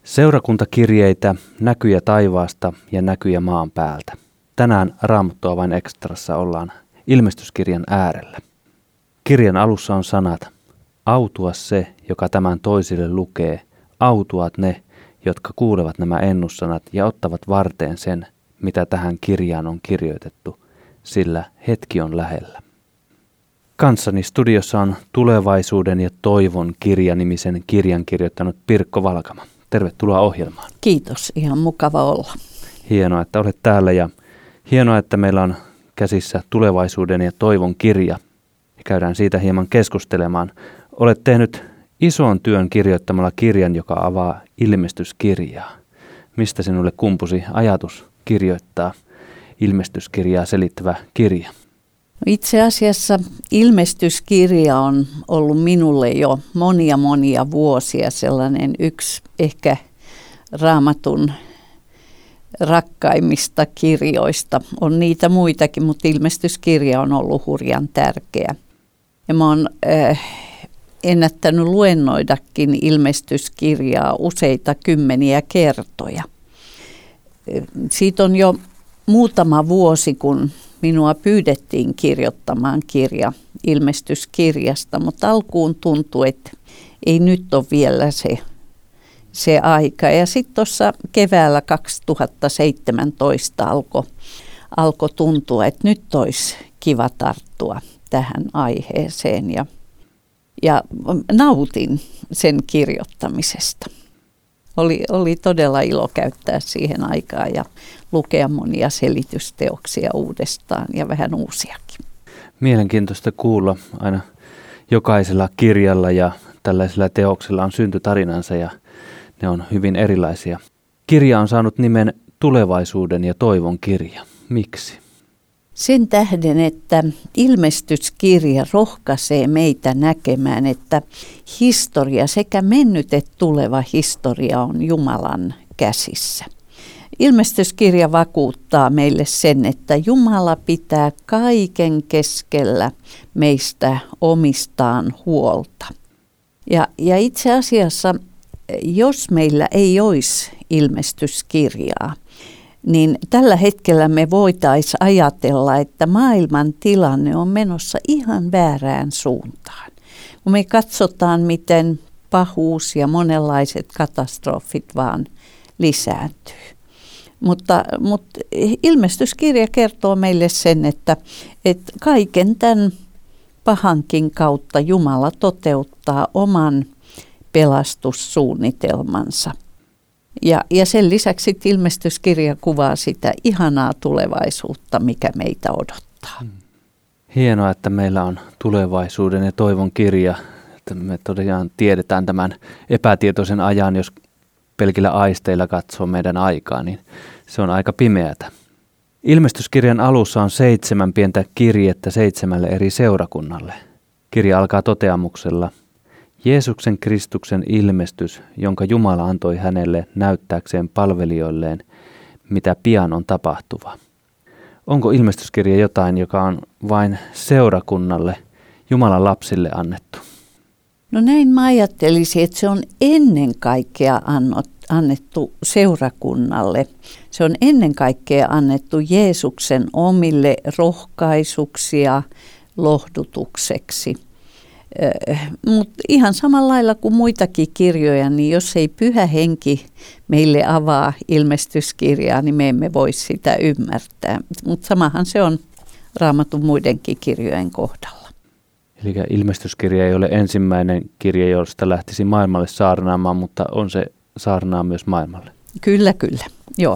Seurakuntakirjeitä, näkyjä taivaasta ja näkyjä maan päältä. Tänään Raamattua vain ekstrassa ollaan ilmestyskirjan äärellä. Kirjan alussa on sanat: autua se, joka tämän toisille lukee, autuat ne, jotka kuulevat nämä ennussanat ja ottavat varteen sen, mitä tähän kirjaan on kirjoitettu, sillä hetki on lähellä. Kanssani studiossa on Tulevaisuuden ja toivon kirja-nimisen kirjan kirjoittanut Pirkko Valkama. Tervetuloa ohjelmaan. Kiitos, ihan mukava olla. Hienoa, että olet täällä ja hienoa, että meillä on käsissä Tulevaisuuden ja toivon kirja. Ja käydään siitä hieman keskustelemaan. Olet tehnyt ison työn kirjoittamalla kirjan, joka avaa ilmestyskirjaa. Mistä sinulle kumpusi ajatus kirjoittaa ilmestyskirjaa selittävä kirja? Itse asiassa ilmestyskirja on ollut minulle jo monia vuosia sellainen yksi ehkä Raamatun rakkaimmista kirjoista. On niitä muitakin, mutta ilmestyskirja on ollut hurjan tärkeä. Ja mä oon ennättänyt luennoidakin ilmestyskirjaa useita kymmeniä kertoja. Siitä on jo muutama vuosi, kun minua pyydettiin kirjoittamaan kirja ilmestyskirjasta, mutta alkuun tuntui, että ei nyt ole vielä se aika. Ja sitten tuossa keväällä 2017 alkoi tuntua, että nyt olisi kiva tarttua tähän aiheeseen ja nautin sen kirjoittamisesta. Oli todella ilo käyttää siihen aikaa ja lukea monia selitysteoksia uudestaan ja vähän uusiakin. Mielenkiintoista kuulla. Aina jokaisella kirjalla ja tällaisella teoksella on syntytarinansa ja ne on hyvin erilaisia. Kirja on saanut nimen Tulevaisuuden ja toivon kirja. Miksi? Sen tähden, että ilmestyskirja rohkaisee meitä näkemään, että historia sekä mennyt että tuleva historia on Jumalan käsissä. Ilmestyskirja vakuuttaa meille sen, että Jumala pitää kaiken keskellä meistä omistaan huolta. Ja itse asiassa, jos meillä ei olisi ilmestyskirjaa, niin tällä hetkellä me voitaisiin ajatella, että maailman tilanne on menossa ihan väärään suuntaan. Kun me katsotaan, miten pahuus ja monenlaiset katastrofit vaan lisääntyy. Mutta ilmestyskirja kertoo meille sen, että kaiken tämän pahankin kautta Jumala toteuttaa oman pelastussuunnitelmansa. Ja sen lisäksi ilmestyskirja kuvaa sitä ihanaa tulevaisuutta, mikä meitä odottaa. Hienoa, että meillä on Tulevaisuuden ja toivon kirja. Että me todella tiedetään tämän epätietoisen ajan, jos pelkillä aisteilla katsoo meidän aikaa, niin se on aika pimeätä. Ilmestyskirjan alussa on 7 pientä kirjettä 7 eri seurakunnalle. Kirja alkaa toteamuksella: Jeesuksen Kristuksen ilmestys, jonka Jumala antoi hänelle näyttääkseen palvelijoilleen, mitä pian on tapahtuva. Onko ilmestyskirja jotain, joka on vain seurakunnalle, Jumalan lapsille annettu? No näin mä ajattelisin, että se on ennen kaikkea annettu seurakunnalle. Se on ennen kaikkea annettu Jeesuksen omille rohkaisuksi ja lohdutukseksi. Mutta ihan samalla lailla kuin muitakin kirjoja, niin jos ei Pyhä Henki meille avaa ilmestyskirjaa, niin me emme voi sitä ymmärtää. Mutta samahan se on Raamatun muidenkin kirjojen kohdalla. Eli ilmestyskirja ei ole ensimmäinen kirja, josta lähtisi maailmalle saarnaamaan, mutta on se saarnaa myös maailmalle. Kyllä. Joo.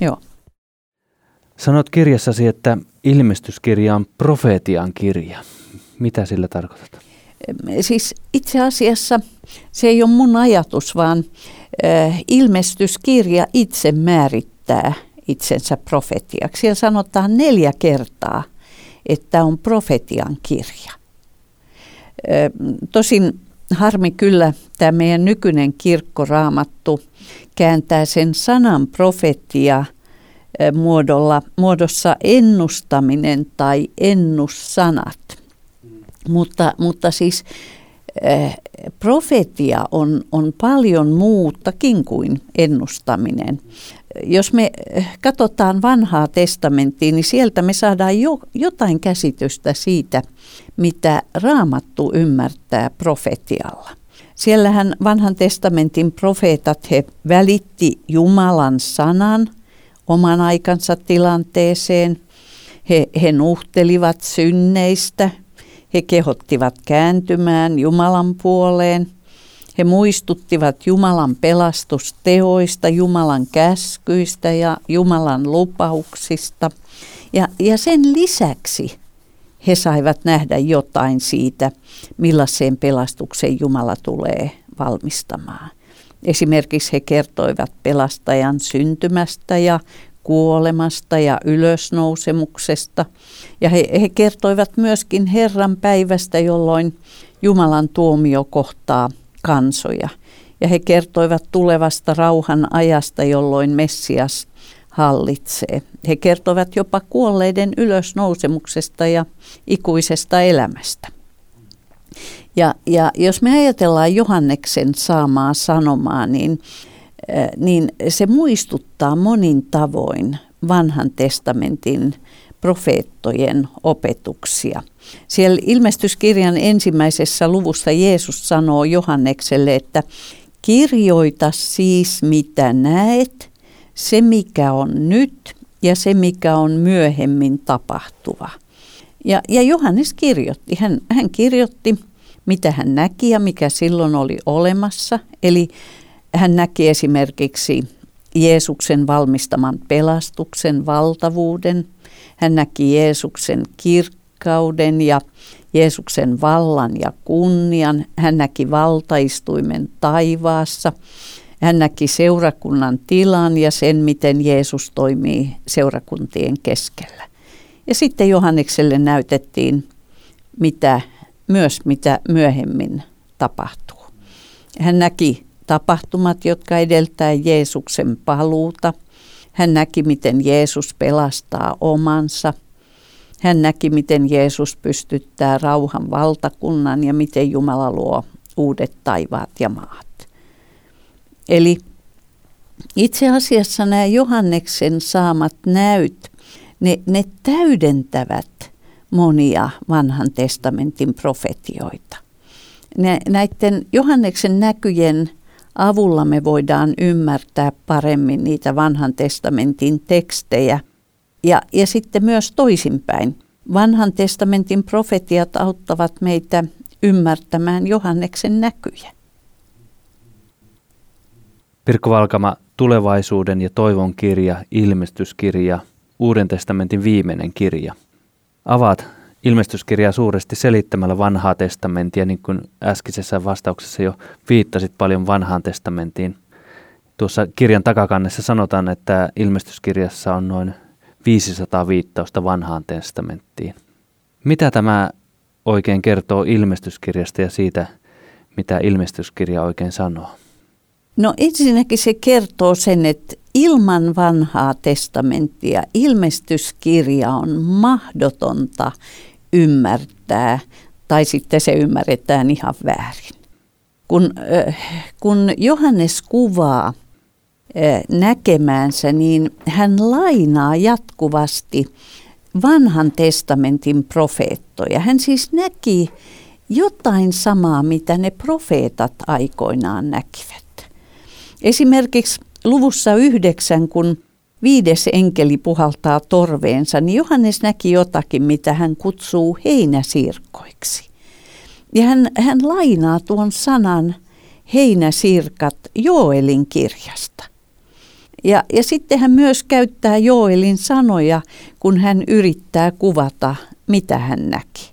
Sanot kirjassasi, että ilmestyskirja on profeetian kirja. Mitä sillä tarkoitat? Siis itse asiassa se ei ole mun ajatus, vaan ilmestyskirja itse määrittää itsensä profetiaksi. Siellä sanotaan 4 kertaa, että on profetian kirja. Tosin harmi kyllä tämä meidän nykyinen kirkkoraamattu kääntää sen sanan profetia muodossa ennustaminen tai ennussanat. Mutta siis profetia on paljon muutakin kuin ennustaminen. Jos me katsotaan vanhaa testamenttia, niin sieltä me saadaan jotain käsitystä siitä, mitä Raamattu ymmärtää profetialla. Siellähän vanhan testamentin profeetat, he välitti Jumalan sanan oman aikansa tilanteeseen. He nuhtelivat synneistä, he kehottivat kääntymään Jumalan puoleen. He muistuttivat Jumalan pelastusteoista, Jumalan käskyistä ja Jumalan lupauksista. Ja sen lisäksi he saivat nähdä jotain siitä, millaiseen pelastukseen Jumala tulee valmistamaan. Esimerkiksi he kertoivat pelastajan syntymästä ja kuolemasta ja ylösnousemuksesta. Ja he kertoivat myöskin Herran päivästä, jolloin Jumalan tuomio kohtaa kansoja. Ja he kertoivat tulevasta rauhan ajasta, jolloin Messias hallitsee. He kertoivat jopa kuolleiden ylösnousemuksesta ja ikuisesta elämästä. Ja jos me ajatellaan Johanneksen saamaa sanomaa, niin se muistuttaa monin tavoin vanhan testamentin profeettojen opetuksia. Siellä ilmestyskirjan ensimmäisessä luvussa Jeesus sanoo Johannekselle, että kirjoita siis mitä näet, se mikä on nyt ja se mikä on myöhemmin tapahtuva. Ja Johannes kirjoitti, hän kirjoitti mitä hän näki ja mikä silloin oli olemassa. Eli hän näki esimerkiksi Jeesuksen valmistaman pelastuksen valtavuuden. Hän näki Jeesuksen kirkkauden ja Jeesuksen vallan ja kunnian. Hän näki valtaistuimen taivaassa. Hän näki seurakunnan tilan ja sen, miten Jeesus toimii seurakuntien keskellä. Ja sitten Johannekselle näytettiin, mitä myöhemmin tapahtuu. Hän näki tapahtumat, jotka edeltää Jeesuksen paluuta. Hän näki, miten Jeesus pelastaa omansa. Hän näki, miten Jeesus pystyttää rauhan valtakunnan ja miten Jumala luo uudet taivaat ja maat. Eli itse asiassa nämä Johanneksen saamat näyt, ne täydentävät monia vanhan testamentin profetioita. Näiden Johanneksen näkyjen avulla me voidaan ymmärtää paremmin niitä vanhan testamentin tekstejä ja sitten myös toisinpäin. Vanhan testamentin profetiat auttavat meitä ymmärtämään Johanneksen näkyjä. Pirkko Valkama, tulevaisuuden ja toivon kirja, ilmestyskirja, Uuden testamentin viimeinen kirja. Avaat ilmestyskirjaa suuresti selittämällä vanhaa testamenttia, niin kuin äskeisessä vastauksessa jo viittasit paljon vanhaan testamenttiin. Tuossa kirjan takakannessa sanotaan, että ilmestyskirjassa on noin 500 viittausta vanhaan testamenttiin. Mitä tämä oikein kertoo ilmestyskirjasta ja siitä, mitä ilmestyskirja oikein sanoo? No ensinnäkin se kertoo sen, että ilman vanhaa testamenttia ilmestyskirja on mahdotonta ymmärtää, tai sitten se ymmärretään ihan väärin. Kun Johannes kuvaa näkemäänsä, niin hän lainaa jatkuvasti vanhan testamentin profeettoja. Hän siis näki jotain samaa, mitä ne profeetat aikoinaan näkivät. Esimerkiksi luvussa 9, kun 5. enkeli puhaltaa torveensa, niin Johannes näki jotakin, mitä hän kutsuu heinäsirkoiksi. Ja hän lainaa tuon sanan heinäsirkat Joelin kirjasta. Ja sitten hän myös käyttää Joelin sanoja, kun hän yrittää kuvata, mitä hän näki.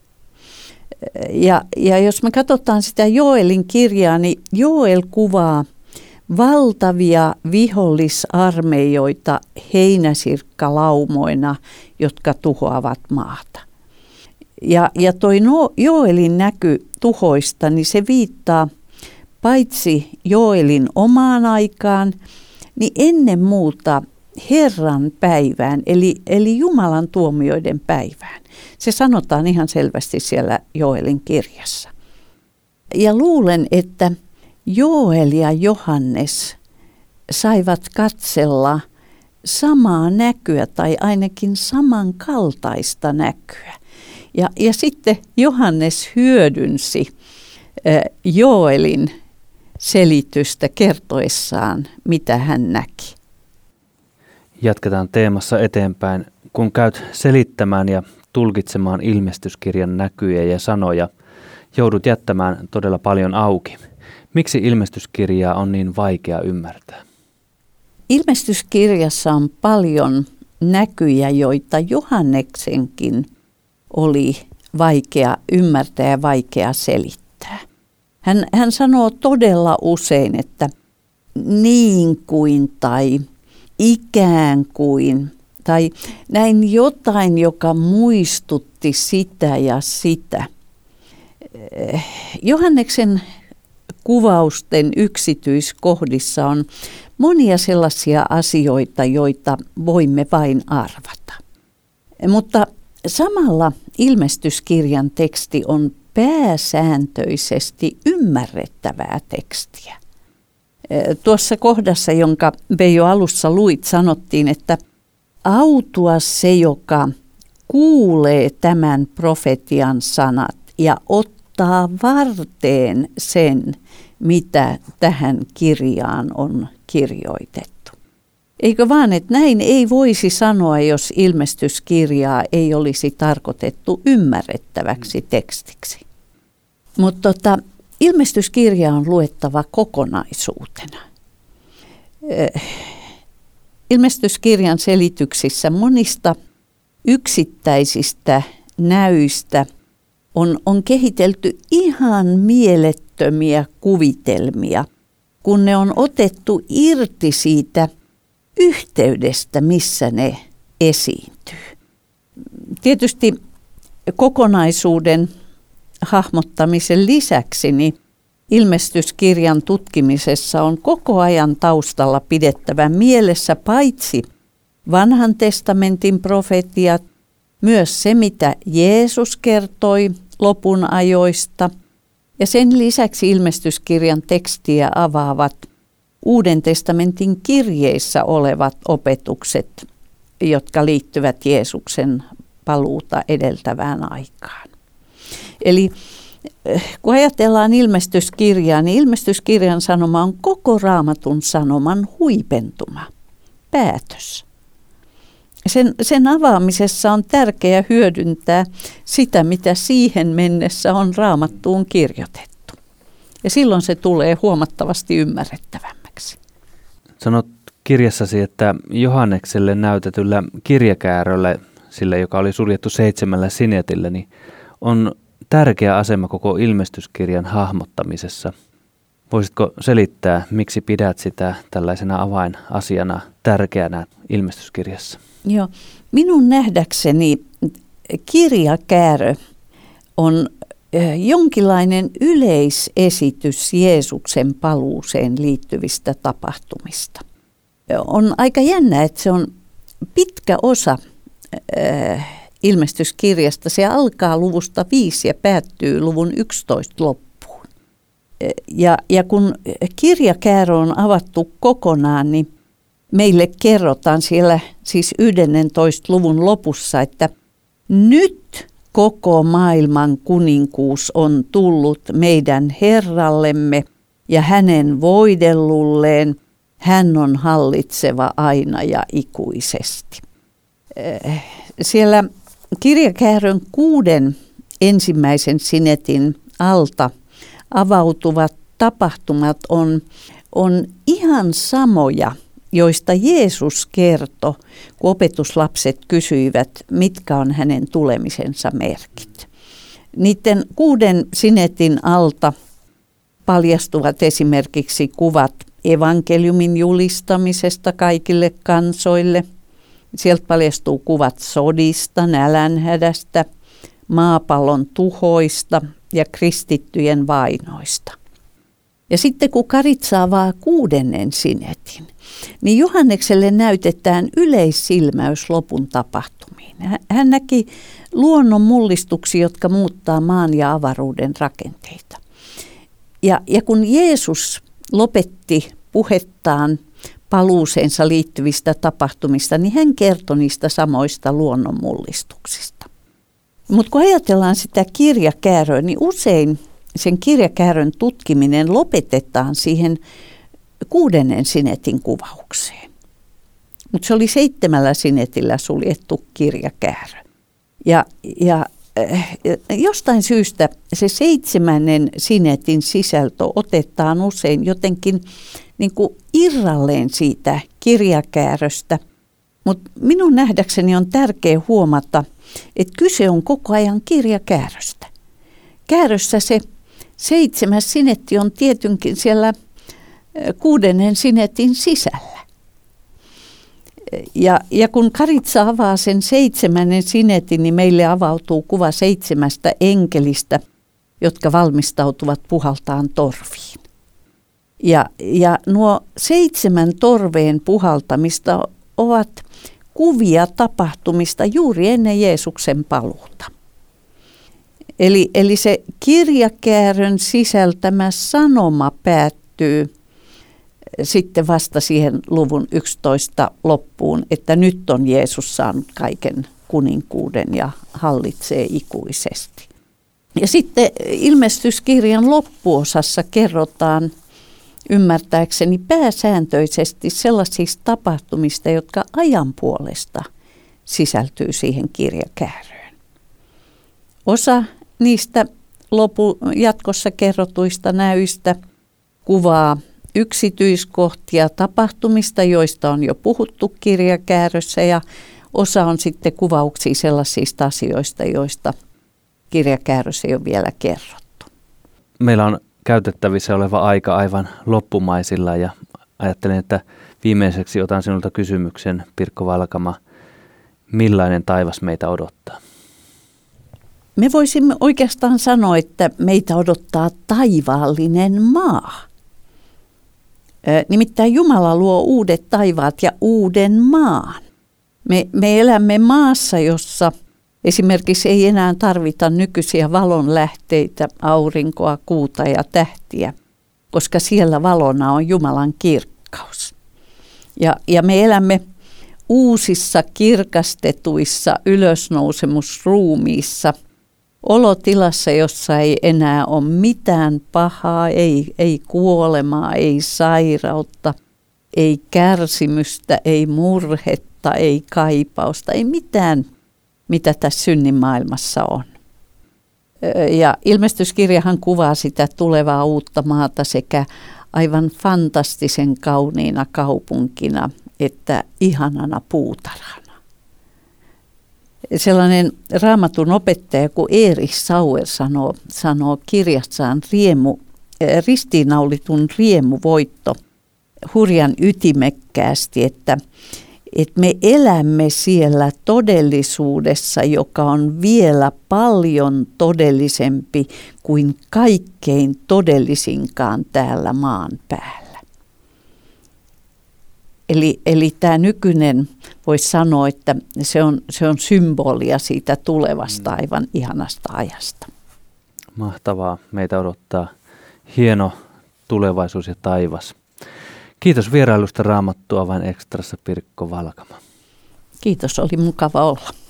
Ja jos me katsotaan sitä Joelin kirjaa, niin Joel kuvaa valtavia vihollisarmeijoita heinäsirkkalaumoina, jotka tuhoavat maata. Ja toi Joelin näky tuhoista, niin se viittaa paitsi Joelin omaan aikaan, niin ennen muuta Herran päivään, eli Jumalan tuomioiden päivään. Se sanotaan ihan selvästi siellä Joelin kirjassa. Ja luulen, että Joel ja Johannes saivat katsella samaa näkyä tai ainakin samankaltaista näkyä. Ja sitten Johannes hyödynsi Joelin selitystä kertoessaan, mitä hän näki. Jatketaan teemassa eteenpäin. Kun käyt selittämään ja tulkitsemaan ilmestyskirjan näkyjä ja sanoja, joudut jättämään todella paljon auki. Miksi ilmestyskirjaa on niin vaikea ymmärtää? Ilmestyskirjassa on paljon näkyjä, joita Johanneksenkin oli vaikea ymmärtää ja vaikea selittää. Hän sanoo todella usein, että niin kuin tai ikään kuin tai näin jotain, joka muistutti sitä ja sitä. Johanneksen kuvausten yksityiskohdissa on monia sellaisia asioita, joita voimme vain arvata. Mutta samalla ilmestyskirjan teksti on pääsääntöisesti ymmärrettävää tekstiä. Tuossa kohdassa, jonka Veijo alussa luit, sanottiin, että autua se, joka kuulee tämän profetian sanat ja ottaa varteen sen, mitä tähän kirjaan on kirjoitettu. Eikö vaan, että näin ei voisi sanoa, jos ilmestyskirjaa ei olisi tarkoitettu ymmärrettäväksi tekstiksi. Mutta ilmestyskirja on luettava kokonaisuutena. Ilmestyskirjan selityksissä monista yksittäisistä näyistä on kehitelty ihan mielettömiä kuvitelmia, kun ne on otettu irti siitä yhteydestä, missä ne esiintyy. Tietysti kokonaisuuden hahmottamisen lisäksi niin ilmestyskirjan tutkimisessa on koko ajan taustalla pidettävä mielessä paitsi Vanhan testamentin profetiat, myös se, mitä Jeesus kertoi lopun ajoista. Ja sen lisäksi ilmestyskirjan tekstiä avaavat Uuden testamentin kirjeissä olevat opetukset, jotka liittyvät Jeesuksen paluuta edeltävään aikaan. Eli kun ajatellaan ilmestyskirjaa, niin ilmestyskirjan sanoma on koko Raamatun sanoman huipentuma, päätös. Sen avaamisessa on tärkeää hyödyntää sitä, mitä siihen mennessä on Raamattuun kirjoitettu. Ja silloin se tulee huomattavasti ymmärrettävämmäksi. Sanot kirjassasi, että Johannekselle näytetyllä kirjakääröllä, sillä joka oli suljettu 7 sinetillä, niin on tärkeä asema koko ilmestyskirjan hahmottamisessa. Voisitko selittää, miksi pidät sitä tällaisena avainasiana tärkeänä ilmestyskirjassa? Joo. Minun nähdäkseni kirjakäärö on jonkinlainen yleisesitys Jeesuksen paluuseen liittyvistä tapahtumista. On aika jännä, että se on pitkä osa ilmestyskirjasta. Se alkaa luvusta 5 ja päättyy luvun 11 loppuun. Ja kun kirjakäärö on avattu kokonaan, niin meille kerrotaan siellä siis 11 luvun lopussa, että nyt koko maailman kuninkuus on tullut meidän Herrallemme ja hänen voidellulleen. Hän on hallitseva aina ja ikuisesti. Siellä kirjakäärön 6 ensimmäisen sinetin alta avautuvat tapahtumat on ihan samoja, joista Jeesus kertoi, kun opetuslapset kysyivät, mitkä on hänen tulemisensa merkit. Niiden 6 sinetin alta paljastuvat esimerkiksi kuvat evankeliumin julistamisesta kaikille kansoille. Sieltä paljastuu kuvat sodista, nälänhädästä, maapallon tuhoista ja kristittyjen vainoista. Ja sitten kun Karitsa avaa 6. sinetin, niin Johannekselle näytetään yleissilmäys lopun tapahtumiin. Hän näki luonnon mullistuksia, jotka muuttaa maan ja avaruuden rakenteita. Ja kun Jeesus lopetti puhettaan paluuseensa liittyvistä tapahtumista, niin hän kertoi niistä samoista luonnonmullistuksista. Mutta kun ajatellaan sitä kirjakääröä, niin usein sen kirjakäärön tutkiminen lopetetaan siihen 6. sinetin kuvaukseen. Mutta se oli 7 sinetillä suljettu kirjakäärö. Ja jostain syystä se 7. sinetin sisältö otetaan usein jotenkin niin kuin irralleen siitä kirjakääröstä. Mutta minun nähdäkseni on tärkeää huomata, että kyse on koko ajan kirjakääröstä. Käärössä se 7. sinetti on tietenkin siellä 6. sinetin sisällä. Ja kun Karitsa avaa sen 7. sinetin, niin meille avautuu kuva 7 enkelistä, jotka valmistautuvat puhaltaan torviin. Ja nuo 7 torveen puhaltamista ovat kuvia tapahtumista juuri ennen Jeesuksen paluuta. Eli se kirjakäärön sisältämä sanoma päättyy sitten vasta siihen luvun 11 loppuun, että nyt on Jeesus saanut kaiken kuninkuuden ja hallitsee ikuisesti. Ja sitten ilmestyskirjan loppuosassa kerrotaan ymmärtääkseni pääsääntöisesti sellaisista tapahtumista, jotka ajan puolesta sisältyy siihen kirjakääröön. Osa niistä jatkossa kerrotuista näyistä kuvaa yksityiskohtia tapahtumista, joista on jo puhuttu kirjakäärössä, ja osa on sitten kuvauksia sellaisista asioista, joista kirjakäärössä ei ole vielä kerrottu. Meillä on käytettävissä oleva aika aivan loppumaisilla, ja ajattelen, että viimeiseksi otan sinulta kysymyksen, Pirkko Valkama. Millainen taivas meitä odottaa? Me voisimme oikeastaan sanoa, että meitä odottaa taivaallinen maa. Nimittäin Jumala luo uudet taivaat ja uuden maan. Me elämme maassa, jossa esimerkiksi ei enää tarvita nykyisiä valonlähteitä, aurinkoa, kuuta ja tähtiä, koska siellä valona on Jumalan kirkkaus. Ja me elämme uusissa kirkastetuissa ylösnousemusruumiissa, olotilassa, jossa ei enää ole mitään pahaa, ei kuolemaa, ei sairautta, ei kärsimystä, ei murhetta, ei kaipausta, ei mitään, mitä tässä synnin maailmassa on. Ja ilmestyskirjahan kuvaa sitä tulevaa uutta maata sekä aivan fantastisen kauniina kaupunkina että ihanana puutarhana. Sellainen Raamatun opettaja kuin Erich Sauer sanoo kirjassaan ristiinnaulitun riemuvoitto hurjan ytimekkäästi, että me elämme siellä todellisuudessa, joka on vielä paljon todellisempi kuin kaikkein todellisinkaan täällä maan päällä. Eli tämä nykyinen voisi sanoa, että se on symbolia siitä tulevasta aivan ihanasta ajasta. Mahtavaa. Meitä odottaa hieno tulevaisuus ja taivas. Kiitos vierailusta Raamattu Avain Extrassa, Pirkko Valkama. Kiitos, oli mukava olla.